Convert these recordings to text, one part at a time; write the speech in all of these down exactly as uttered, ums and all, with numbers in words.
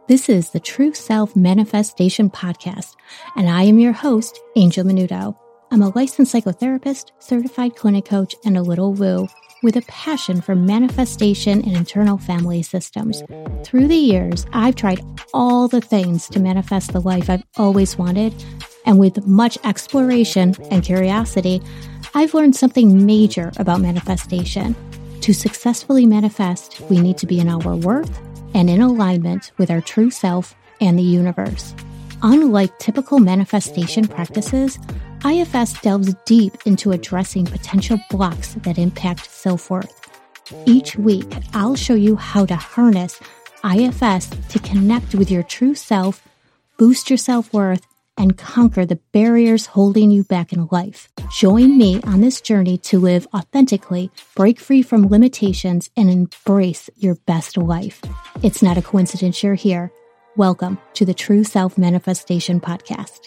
This is the True Self Manifestation Podcast, and I am your host, Angel Menudo. I'm a licensed psychotherapist, certified clinic coach, and a little woo with a passion for manifestation and internal family systems. Through the years, I've tried all the things to manifest the life I've always wanted, and with much exploration and curiosity, I've learned something major about manifestation. To successfully manifest, we need to be in our worth and in alignment with our true self and the universe. Unlike typical manifestation practices, I F S delves deep into addressing potential blocks that impact self-worth. Each week, I'll show you how to harness I F S to connect with your true self, boost your self-worth, and conquer the barriers holding you back in life. Join me on this journey to live authentically, break free from limitations, and embrace your best life. It's not a coincidence you're here. Welcome to the True Self Manifestation Podcast.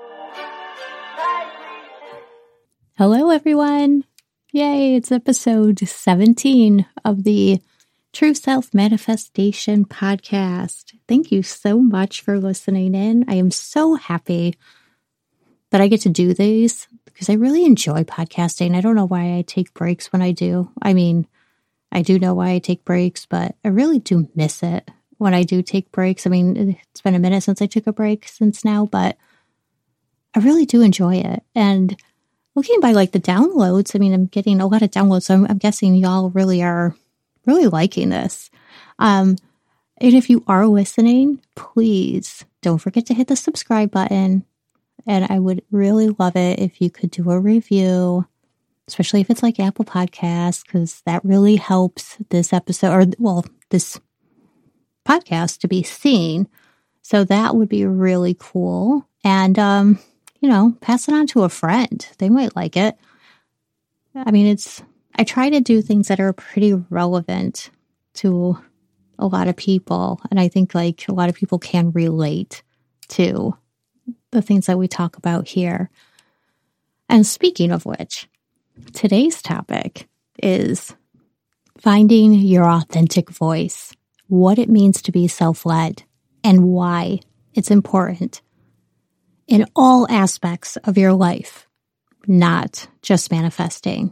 Hello, everyone. Yay, it's episode seventeen of the True Self Manifestation Podcast. Thank you so much for listening in. I am so happy that I get to do these because I really enjoy podcasting. I don't know why I take breaks when I do. I mean, I do know why I take breaks, but I really do miss it when I do take breaks. I mean, it's been a minute since I took a break since now, but I really do enjoy it. And looking by like the downloads, I mean, I'm getting a lot of downloads, so I'm, I'm guessing y'all really are really liking this. Um, and if you are listening, please don't forget to hit the subscribe button. And I would really love it if you could do a review, especially if it's like Apple Podcasts, because that really helps this episode, or well, this podcast to be seen. So that would be really cool. And, um, you know, pass it on to a friend. They might like it. I mean, it's, I try to do things that are pretty relevant to a lot of people. And I think like a lot of people can relate to the things that we talk about here. And speaking of which, today's topic is finding your authentic voice, what it means to be self-led, and why it's important in all aspects of your life, not just manifesting.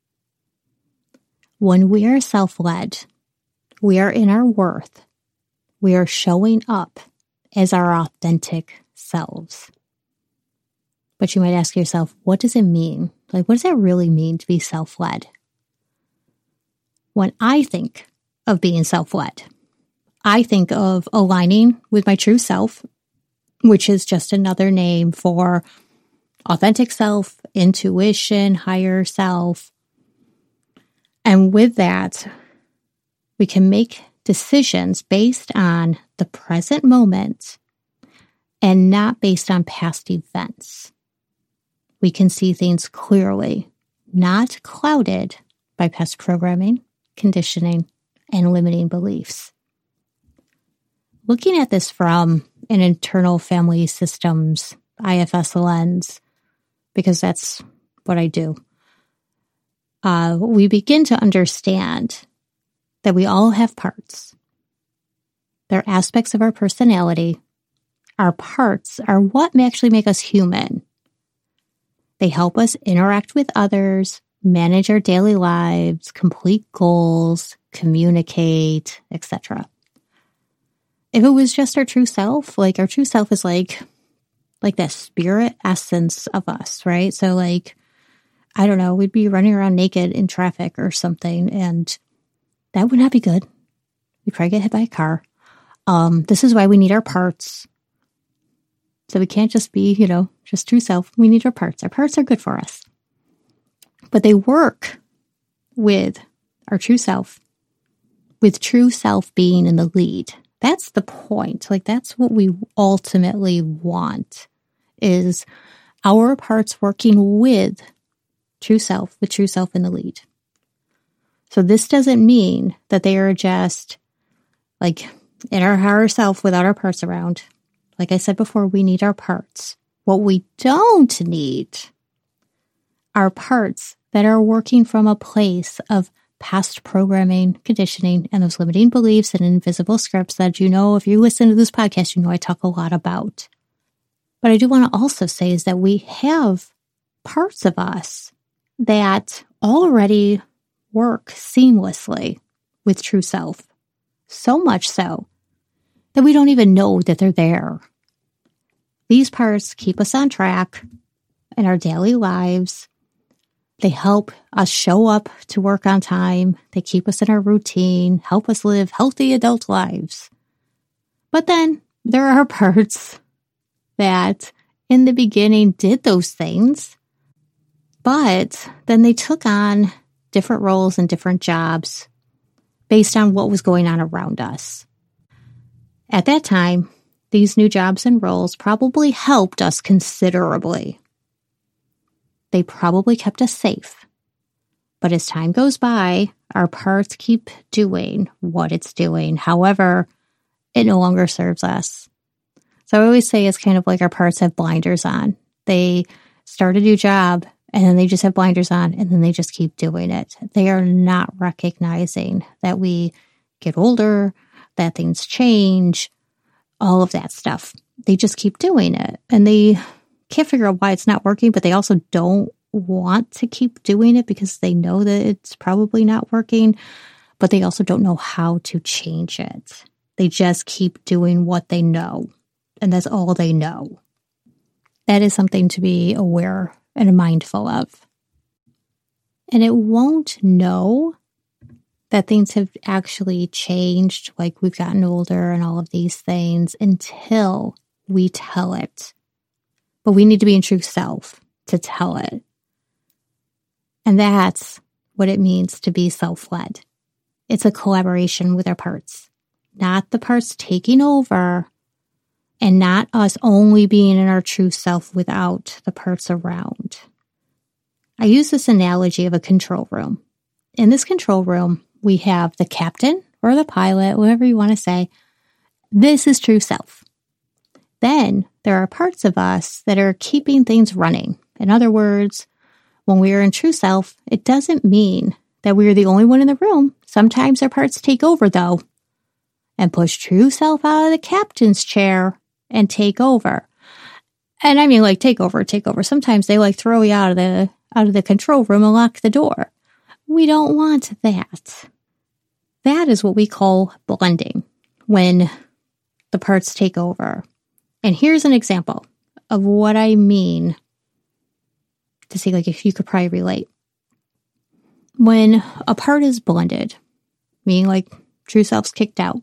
When we are self-led, we are in our worth. We are showing up as our authentic selves. But you might ask yourself, what does it mean? Like, what does that really mean to be self-led? When I think of being self-led, I think of aligning with my true self, which is just another name for authentic self, intuition, higher self. And with that, we can make decisions based on the present moment and not based on past events. We can see things clearly, not clouded by past programming, conditioning, and limiting beliefs. Looking at this from an internal family systems I F S lens, because that's what I do, uh, we begin to understand that we all have parts. They're aspects of our personality. Our parts are what actually make us human. They help us interact with others, manage our daily lives, complete goals, communicate, et cetera. If it was just our true self, like our true self is like, like that spirit essence of us, right? So like, I don't know, we'd be running around naked in traffic or something, and that would not be good. We'd probably get hit by a car. Um, this is why we need our parts. So we can't just be, you know, just true self. We need our parts. Our parts are good for us. But they work with our true self, with true self being in the lead. That's the point. Like, that's what we ultimately want, is our parts working with true self, with true self in the lead. So this doesn't mean that they are just like in our higher self without our parts around. Like I said before, we need our parts. What we don't need are parts that are working from a place of past programming, conditioning, and those limiting beliefs and invisible scripts that, you know, if you listen to this podcast, you know I talk a lot about. But I do want to also say is that we have parts of us that already work seamlessly with true self. So much so that we don't even know that they're there. These parts keep us on track in our daily lives. They help us show up to work on time. They keep us in our routine, help us live healthy adult lives. But then there are parts that in the beginning did those things, but then they took on different roles and different jobs based on what was going on around us. At that time, these new jobs and roles probably helped us considerably. They probably kept us safe. But as time goes by, our parts keep doing what it's doing. However, it no longer serves us. So I always say it's kind of like our parts have blinders on. They start a new job and then they just have blinders on and then they just keep doing it. They are not recognizing that we get older, that things change, all of that stuff. They just keep doing it. And they can't figure out why it's not working, but they also don't want to keep doing it because they know that it's probably not working, but they also don't know how to change it. They just keep doing what they know, and that's all they know. That is something to be aware and mindful of. And it won't know that things have actually changed, like we've gotten older and all of these things, until we tell it. But we need to be in true self to tell it. And that's what it means to be self-led. It's a collaboration with our parts, not the parts taking over, and not us only being in our true self without the parts around. I use this analogy of a control room. In this control room, we have the captain or the pilot, whatever you want to say. This is true self. Then there are parts of us that are keeping things running. In other words, when we are in true self, it doesn't mean that we are the only one in the room. Sometimes our parts take over, though, and push true self out of the captain's chair and take over. And I mean, like, take over, take over. Sometimes they, like, throw you out of the out of the control room and lock the door. We don't want that. That is what we call blending, when the parts take over. And here's an example of what I mean to see, like, if you could probably relate. When a part is blended, meaning like true self's kicked out,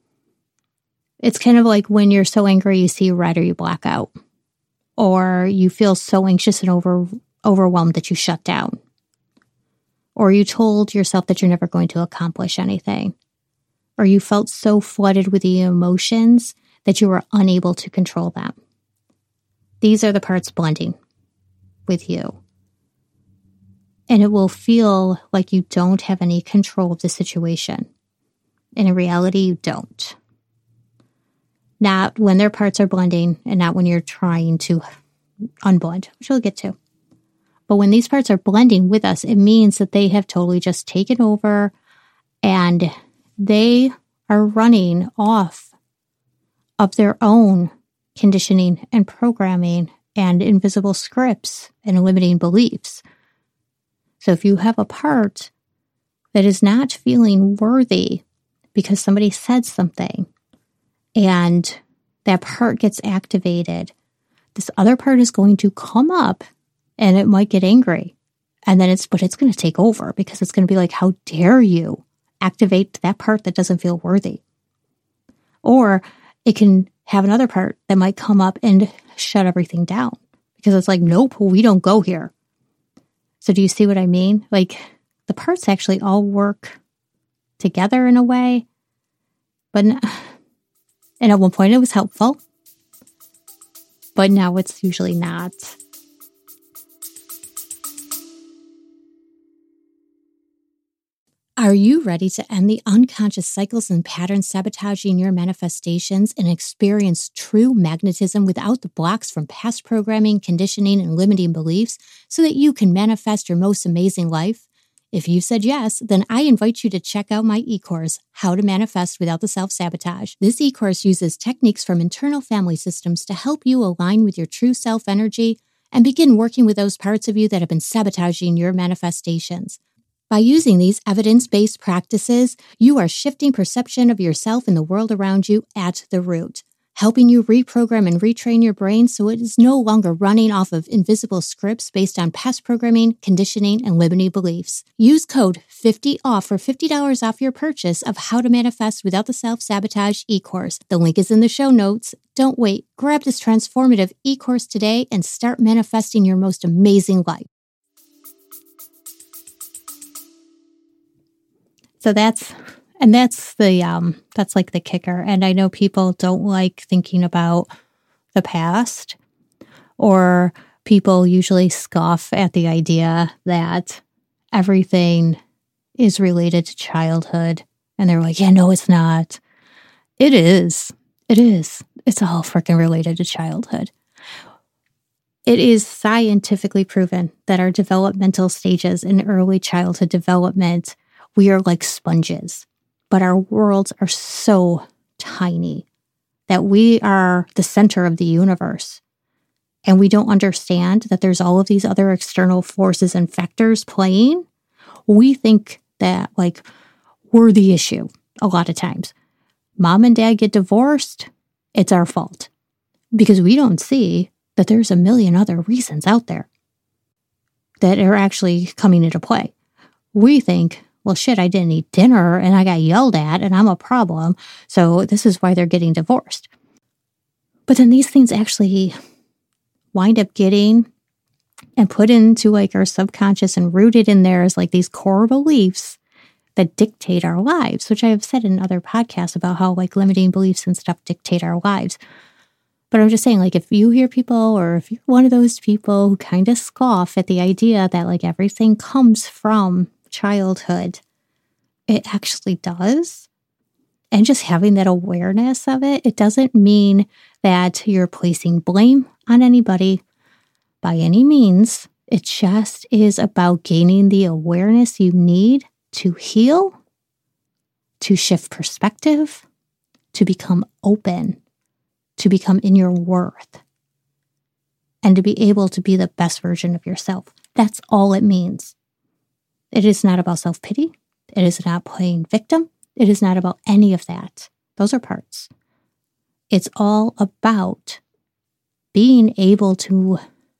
it's kind of like when you're so angry you see red or you black out, or you feel so anxious and over overwhelmed that you shut down, or you told yourself that you're never going to accomplish anything, or you felt so flooded with the emotions that you were unable to control them. These are the parts blending with you. And it will feel like you don't have any control of the situation. And in reality, you don't. Not when their parts are blending and not when you're trying to unblend, which we'll get to. But when these parts are blending with us, it means that they have totally just taken over and they are running off of their own conditioning and programming and invisible scripts and limiting beliefs. So if you have a part that is not feeling worthy because somebody said something and that part gets activated, this other part is going to come up and it might get angry. And then it's, but it's going to take over because it's going to be like, how dare you activate that part that doesn't feel worthy? Or it can have another part that might come up and shut everything down because it's like, nope, we don't go here. So do you see what I mean? Like, the parts actually all work together in a way, but and at one point it was helpful, but now it's usually not. Are you ready to end the unconscious cycles and patterns sabotaging your manifestations and experience true magnetism without the blocks from past programming, conditioning, and limiting beliefs so that you can manifest your most amazing life? If you said yes, then I invite you to check out my e-course, How to Manifest Without the Self-Sabotage. This e-course uses techniques from internal family systems to help you align with your true self energy and begin working with those parts of you that have been sabotaging your manifestations. By using these evidence-based practices, you are shifting perception of yourself and the world around you at the root, helping you reprogram and retrain your brain so it is no longer running off of invisible scripts based on past programming, conditioning, and limiting beliefs. Use code fifty off for fifty dollars off your purchase of How to Manifest Without the Self-Sabotage e-course. The link is in the show notes. Don't wait. Grab this transformative e-course today and start manifesting your most amazing life. So that's And that's the um that's like the kicker. And I know people don't like thinking about the past, or people usually scoff at the idea that everything is related to childhood. And they're like, yeah, no, it's not. It is. It is. It's all freaking related to childhood. It is scientifically proven that our developmental stages in early childhood development, we are like sponges. But our worlds are so tiny that we are the center of the universe. And we don't understand that there's all of these other external forces and factors playing. We think that, like, we're the issue a lot of times. Mom and dad get divorced, it's our fault. Because we don't see that there's a million other reasons out there that are actually coming into play. We think, well, shit, I didn't eat dinner and I got yelled at and I'm a problem. So this is why they're getting divorced. But then these things actually wind up getting and put into like our subconscious and rooted in there as like these core beliefs that dictate our lives, which I have said in other podcasts about how like limiting beliefs and stuff dictate our lives. But I'm just saying, like, if you hear people, or if you're one of those people who kind of scoff at the idea that like everything comes from childhood, it actually does. And just having that awareness of it, it doesn't mean that you're placing blame on anybody by any means. It just is about gaining the awareness you need to heal, to shift perspective, to become open, to become in your worth, and to be able to be the best version of yourself. That's all it means. It is not about self-pity. It is not playing victim. It is not about any of that. Those are parts. It's all about being able to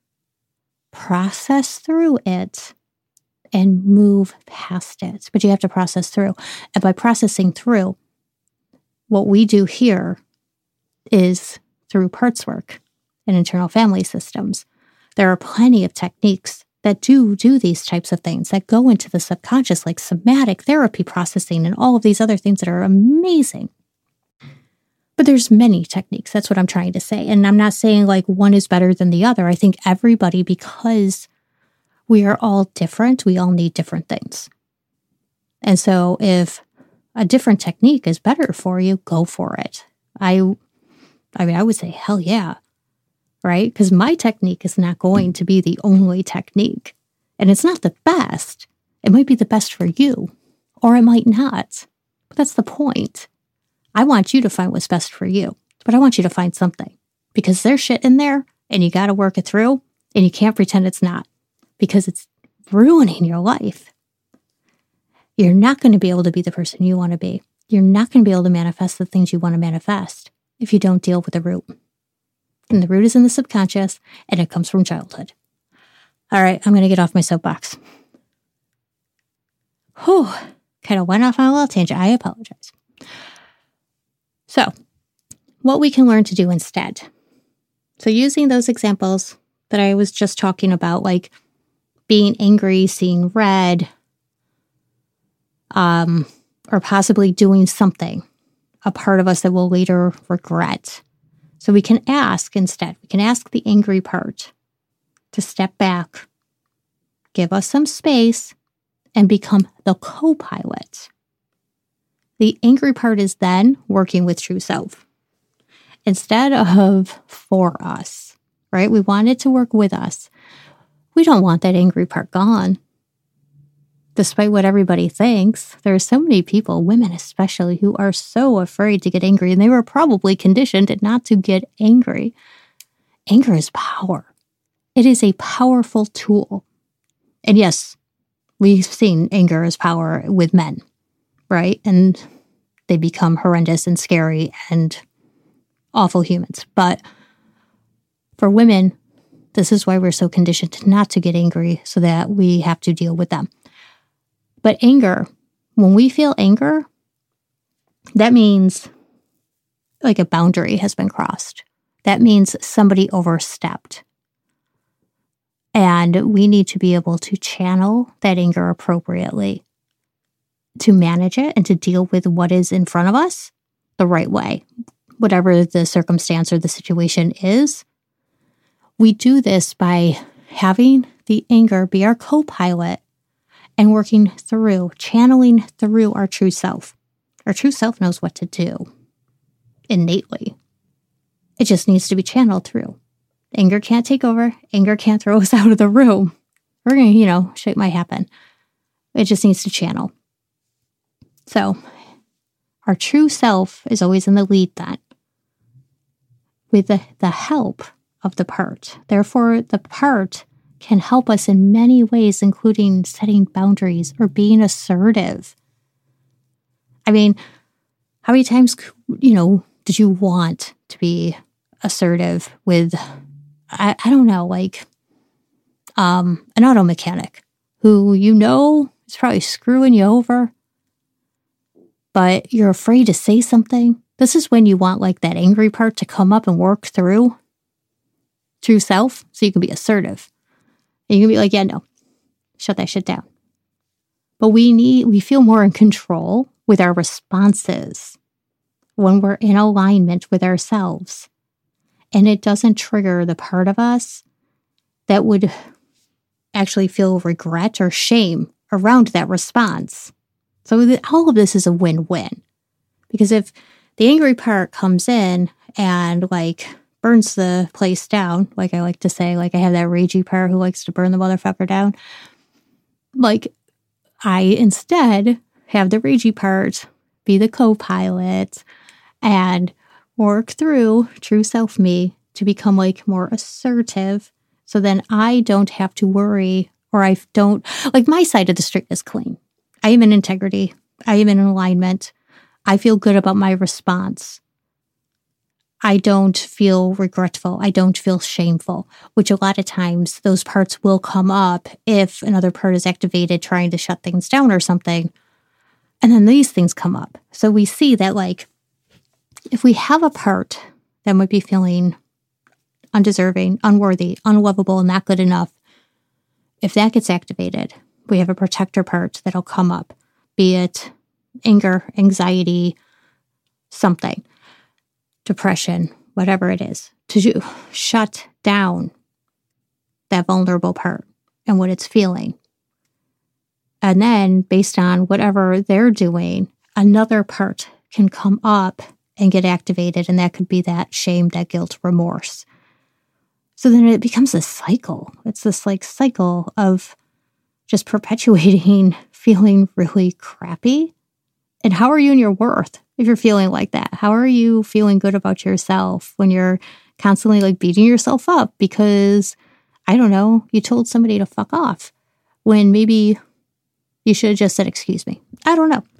process through it and move past it. But you have to process through. And by processing through, what we do here is through parts work and internal family systems. There are plenty of techniques that do do these types of things, that go into the subconscious, like somatic therapy processing and all of these other things that are amazing. But there's many techniques. That's what I'm trying to say. And I'm not saying like one is better than the other. I think everybody, because we are all different, we all need different things. And so if a different technique is better for you, go for it. I, I mean, I would say, hell yeah. Right? Because my technique is not going to be the only technique. And it's not the best. It might be the best for you, or it might not. But that's the point. I want you to find what's best for you, but I want you to find something, because there's shit in there and you got to work it through, and you can't pretend it's not, because it's ruining your life. You're not going to be able to be the person you want to be. You're not going to be able to manifest the things you want to manifest if you don't deal with the root. And the root is in the subconscious, and it comes from childhood. All right, I'm going to get off my soapbox. Whew, kind of went off on a little tangent. I apologize. So, what we can learn to do instead. So using those examples that I was just talking about, like being angry, seeing red, um, or possibly doing something, a part of us that we'll later regret. So we can ask instead, we can ask the angry part to step back, give us some space, and become the co-pilot. The angry part is then working with true self instead of for us, right? We want it to work with us. We don't want that angry part gone. despite what everybody thinks, there are so many people, women especially, who are so afraid to get angry, and they were probably conditioned not to get angry. Anger is power. It is a powerful tool. And yes, we've seen anger as power with men, right? And they become horrendous and scary and awful humans. But for women, this is why we're so conditioned not to get angry, so that we have to deal with them. But anger, when we feel anger, that means like a boundary has been crossed. That means somebody overstepped. And we need to be able to channel that anger appropriately, to manage it and to deal with what is in front of us the right way, whatever the circumstance or the situation is. We do this by having the anger be our co-pilot and working through, channeling through our true self. Our true self knows what to do innately. It just needs to be channeled through. Anger can't take over. Anger can't throw us out of the room. We're going to, you know, shit might happen. It just needs to channel. So our true self is always in the lead then, with the, the help of the part. Therefore, the part can help us in many ways, including setting boundaries or being assertive. I mean, how many times, you know, did you want to be assertive with, I, I don't know, like um, an auto mechanic who you know is probably screwing you over, but you're afraid to say something? This is when you want like that angry part to come up and work through true self so you can be assertive. And you can be like, yeah, no, shut that shit down. But we need, we feel more in control with our responses when we're in alignment with ourselves. And it doesn't trigger the part of us that would actually feel regret or shame around that response. So that all of this is a win-win. Because if the angry part comes in and like burns the place down, like I like to say, like I have that ragey part who likes to burn the motherfucker down. Like I instead have the ragey part be the co-pilot and work through true self me to become like more assertive. So then I don't have to worry, or I don't, like my side of the street is clean. I am in integrity. I am in alignment. I feel good about my response. I don't feel regretful. I don't feel shameful, which a lot of times those parts will come up if another part is activated trying to shut things down or something. And then these things come up. So we see that like, if we have a part that might be feeling undeserving, unworthy, unlovable, not good enough, if that gets activated, we have a protector part that'll come up, be it anger, anxiety, something. Depression, whatever it is, to shut down that vulnerable part and what it's feeling. And then based on whatever they're doing, another part can come up and get activated. And that could be that shame, that guilt, remorse. So then it becomes a cycle. It's this like cycle of just perpetuating feeling really crappy. And how are you in your worth if you're feeling like that? How are you feeling good about yourself when you're constantly like beating yourself up because, I don't know, you told somebody to fuck off when maybe you should have just said, excuse me. I don't know.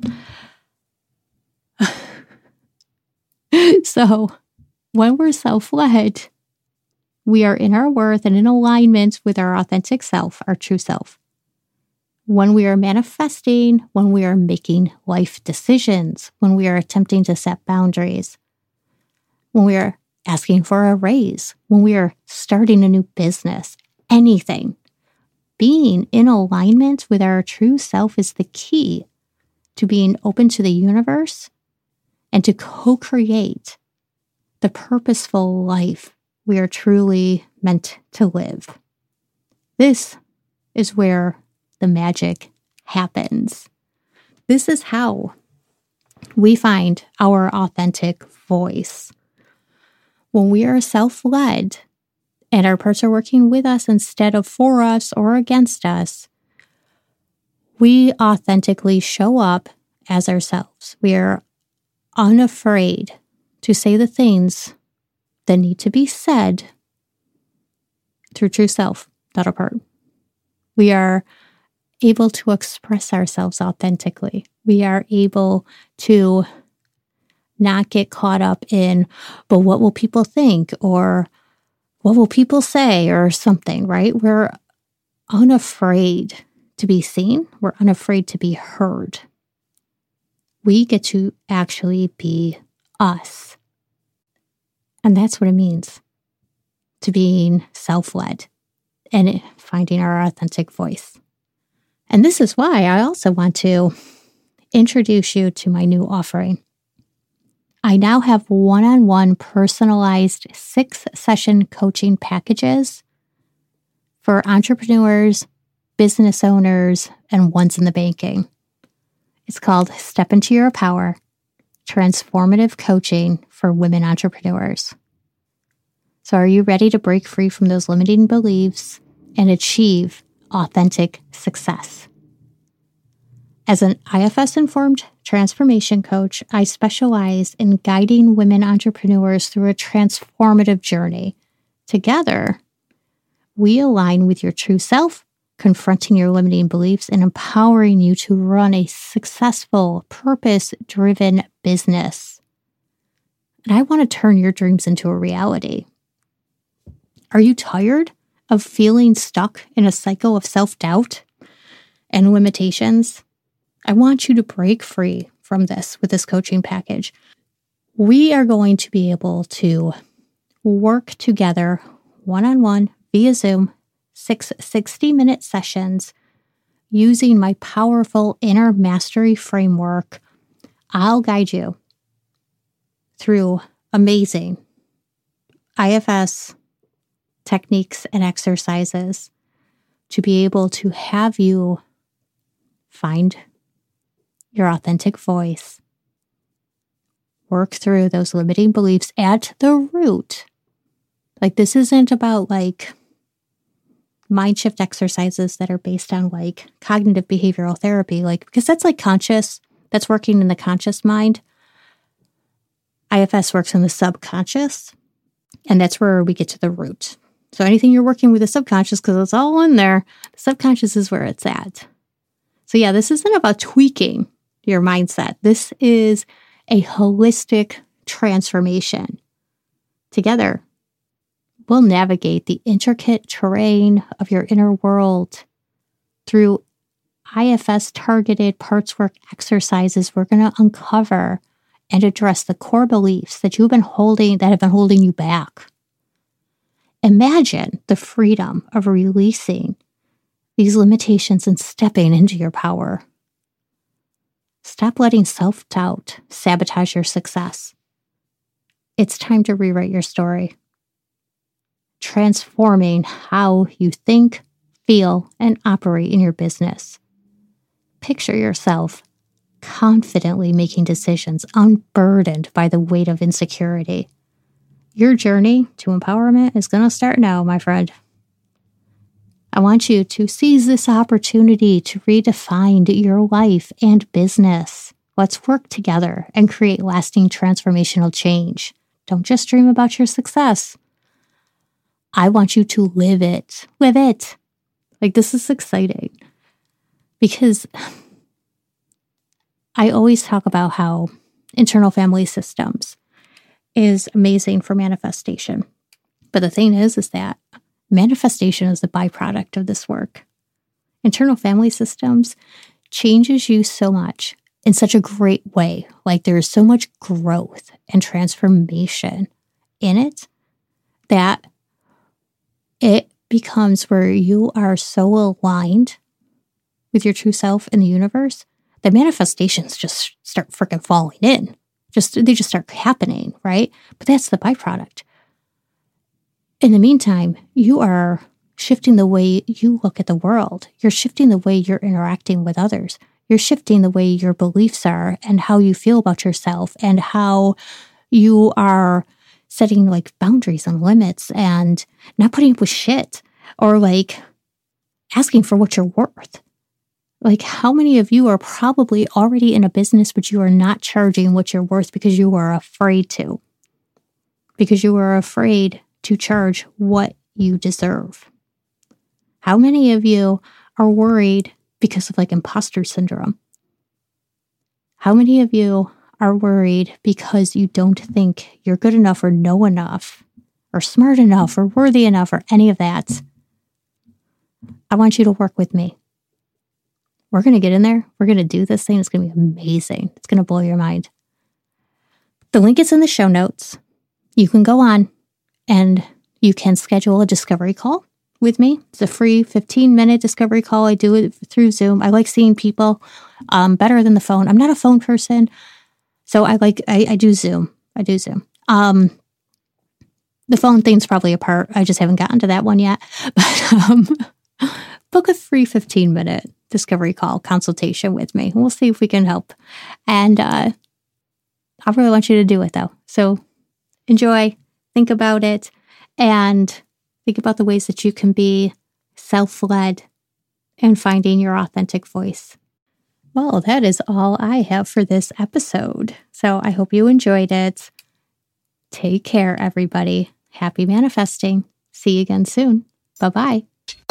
So when we're self-led, we are in our worth and in alignment with our authentic self, our true self. When we are manifesting, when we are making life decisions, when we are attempting to set boundaries, when we are asking for a raise, when we are starting a new business, anything, being in alignment with our true self is the key to being open to the universe and to co-create the purposeful life we are truly meant to live. This is where the magic happens. This is how we find our authentic voice. When we are self-led and our parts are working with us instead of for us or against us, we authentically show up as ourselves. We are unafraid to say the things that need to be said through true self, not apart. We are able to express ourselves authentically. We are able to not get caught up in, but what will people think? Or what will people say? Or something, right? We're unafraid to be seen. We're unafraid to be heard. We get to actually be us. And that's what it means to being self-led and finding our authentic voice. And this is why I also want to introduce you to my new offering. I now have one-on-one personalized six-session coaching packages for entrepreneurs, business owners, and ones in the banking. It's called Step Into Your Power, Transformative Coaching for Women Entrepreneurs. So are you ready to break free from those limiting beliefs and achieve authentic success? As an I F S-informed transformation coach, I specialize in guiding women entrepreneurs through a transformative journey. Together, we align with your true self, confronting your limiting beliefs and empowering you to run a successful, purpose-driven business. And I want to turn your dreams into a reality. Are you tired of feeling stuck in a cycle of self-doubt and limitations? I want you to break free from this with this coaching package. We are going to be able to work together one-on-one via Zoom, six sixty-minute sessions using my powerful inner mastery framework. I'll guide you through amazing I F S techniques and exercises to be able to have you find your authentic voice, work through those limiting beliefs at the root. Like, this isn't about like mind shift exercises that are based on like cognitive behavioral therapy, like, because that's like conscious, that's working in the conscious mind. I F S works in the subconscious, and that's where we get to the root. So anything you're working with the subconscious, because it's all in there, the subconscious is where it's at. So yeah, this isn't about tweaking your mindset. This is a holistic transformation. Together, we'll navigate the intricate terrain of your inner world through I F S-targeted parts work exercises. We're going to uncover and address the core beliefs that you've been holding, that have been holding you back. Imagine the freedom of releasing these limitations and stepping into your power. Stop letting self-doubt sabotage your success. It's time to rewrite your story, transforming how you think, feel, and operate in your business. Picture yourself confidently making decisions unburdened by the weight of insecurity. Your journey to empowerment is going to start now, my friend. I want you to seize this opportunity to redefine your life and business. Let's work together and create lasting transformational change. Don't just dream about your success. I want you to live it. Live it. Like, this is exciting because I always talk about how internal family systems is amazing for manifestation. But the thing is, is that manifestation is the byproduct of this work. Internal family systems changes you so much in such a great way. Like, there is so much growth and transformation in it that it becomes where you are so aligned with your true self in the universe that manifestations just start freaking falling in. Just they just start happening, right? But that's the byproduct. In the meantime, you are shifting the way you look at the world. You're shifting the way you're interacting with others. You're shifting the way your beliefs are and how you feel about yourself and how you are setting like boundaries and limits and not putting up with shit or like asking for what you're worth. Like, how many of you are probably already in a business, but you are not charging what you're worth because you are afraid to? Because you are afraid to charge what you deserve. How many of you are worried because of like imposter syndrome? How many of you are worried because you don't think you're good enough or know enough or smart enough or worthy enough or any of that? I want you to work with me. We're going to get in there. We're going to do this thing. It's going to be amazing. It's going to blow your mind. The link is in the show notes. You can go on and you can schedule a discovery call with me. It's a free fifteen minute discovery call. I do it through Zoom. I like seeing people um, better than the phone. I'm not a phone person. So I like, I, I do Zoom. I do Zoom. Um, the phone thing's probably a part. I just haven't gotten to that one yet. But um, book a free fifteen minute discovery call consultation with me. We'll see if we can help. And uh, I really want you to do it though. So enjoy, think about it, and think about the ways that you can be self-led and finding your authentic voice. Well, that is all I have for this episode. So I hope you enjoyed it. Take care, everybody. Happy manifesting. See you again soon. Bye-bye.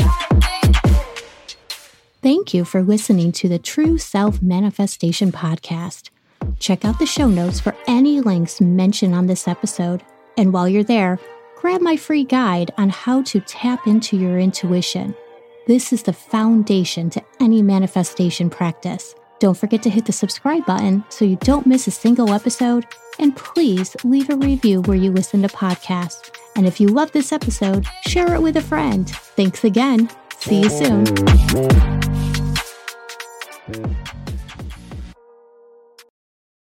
Thank you for listening to the True Self Manifestation Podcast. Check out the show notes for any links mentioned on this episode. And while you're there, grab my free guide on how to tap into your intuition. This is the foundation to any manifestation practice. Don't forget to hit the subscribe button so you don't miss a single episode. And please leave a review where you listen to podcasts. And if you love this episode, share it with a friend. Thanks again. See you soon.